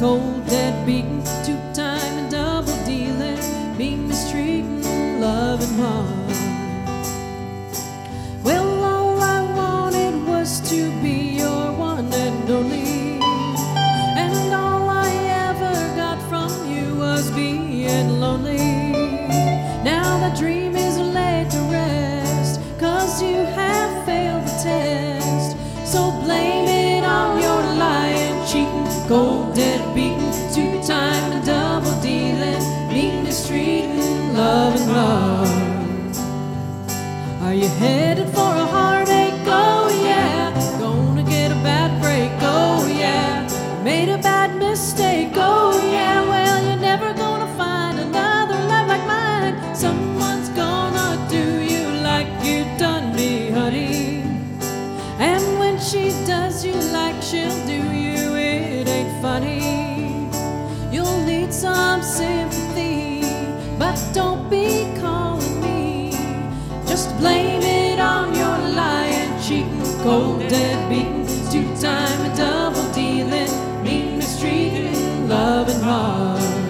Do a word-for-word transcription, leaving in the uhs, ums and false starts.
cold, dead beaten, two-time and double dealing, mean mistreating, loving hard. Well, all I wanted was to be your one and only, and all I ever got from you was being lonely. Now the dream is laid to rest, 'cause you have failed the test. So blame it on your lying, cheating, cold, dead beaten, two-time and double dealing, mean mistreating, loving hard. Are you headed for a heartache? Oh yeah. Gonna get a bad break? Oh yeah. Made a bad mistake? Oh yeah. Well, you're never gonna find another love like mine. Someone's gonna do you like you done me, honey. And when she does you like she'll do you, it ain't funny. You'll need some sympathy, but don't be calling me. Just blame it on your lying, cheating, cold, dead beaten, two-time and double dealing, mean mistreating, loving hard.